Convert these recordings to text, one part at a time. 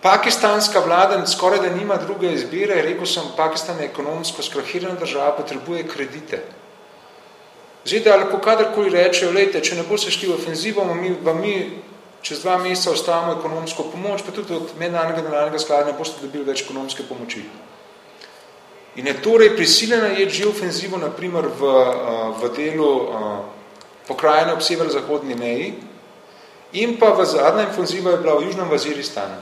Pakistanska vlada skoraj da nima druge izbire, rekel sem, Pakistan je ekonomsko skrahirana država, potrebuje kredite. ZDA lahko kadarkoli rečejo, lejte, če ne bo se šli v ofenzivo, mi čez 2 meseca ostavimo ekonomsko pomoč, pa tudi od mednarodnega denarnega sklada ne boste dobili več ekonomske pomoči. In je torej prisiljena je že ofenzivo, naprimer v delu pokrajine ob severozahodni meji, in pa v zadnja ofenziva je bila v Južnem Vaziristanu.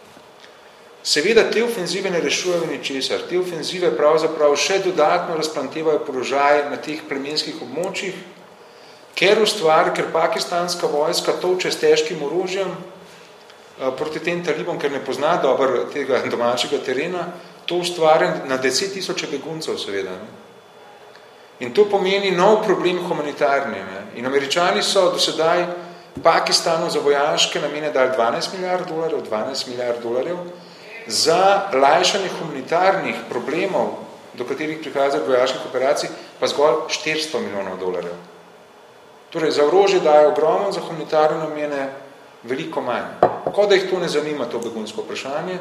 Seveda te ofenzive ne rešujejo ničesar. Te ofenzive pravzaprav še dodatno razplantevajo položaj na teh plemenskih območjih, ker pakistanska vojska toče s težkim orožjem proti tem talibom, ker ne pozna dobro tega domačega terena, to ustvarja na 10,000 beguncev seveda. In to pomeni nov problem humanitarni. In Američani so do sedaj Pakistanu za vojaške namene dali $12 milijard, za lajšanje humanitarnih problemov, do katerih prihaja zaradi vojaških operacij, pa zgolj $400 milijonov. Torej, za orožje dajo ogromno, za humanitarne namene veliko manj. Kot da jih to ne zanima, to begunsko vprašanje.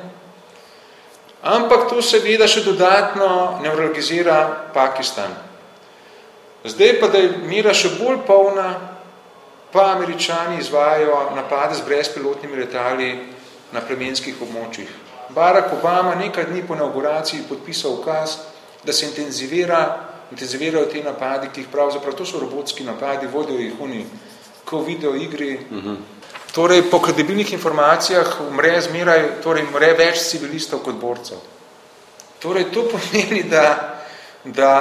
Ampak to seveda še dodatno neurologizira Pakistan. Zdaj pa, da je mira še bolj polna, pa Američani izvajajo napade z brezpilotnimi letali na plemenskih območjih. Barack Obama nekaj dni po inauguraciji podpisal ukaz, da se intenzivirajo te napadi, ki jih pravzaprav, to so robotski napadi, vodijo jih oni, ko video igri. Torej, po kredibilnih informacijah umre več civilistov kot borcev. Torej, to pomeni, da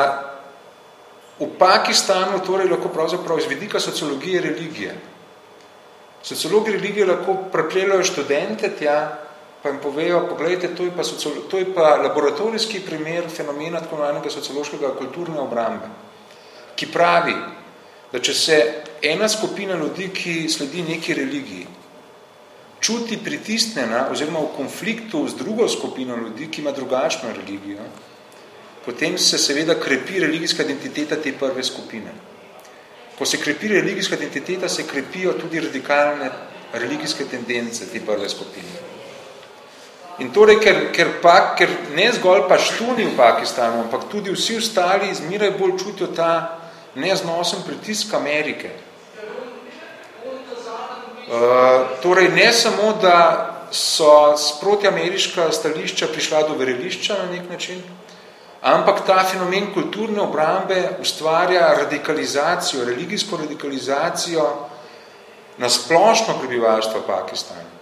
v Pakistanu torej lahko pravzaprav iz vidika sociologije religije. Sociologi religije lahko pripleljajo študente tja, pa jim povejo, poglejte, to je pa laboratorijski primer fenomena tako imenovanega sociološkega kulturne obrambe, ki pravi, da če se ena skupina ljudi, ki sledi neki religiji, čuti pritisnjena oziroma v konfliktu z drugo skupino ljudi, ki ima drugačno religijo, potem se seveda krepi religijska identiteta te prve skupine. Ko se krepi religijska identiteta, se krepijo tudi radikalne religijske tendence te prve skupine. In torej, ker ne zgolj paštuni v Pakistanu, ampak tudi vsi ostali zmeraj bolj čutijo ta neznosen pritisk Amerike. Torej, ne samo, da so sproti ameriška stališča prišla do verelišča na nek način, ampak ta fenomen kulturne obrambe ustvarja radikalizacijo, religijsko radikalizacijo na splošno prebivalstvo Pakistana.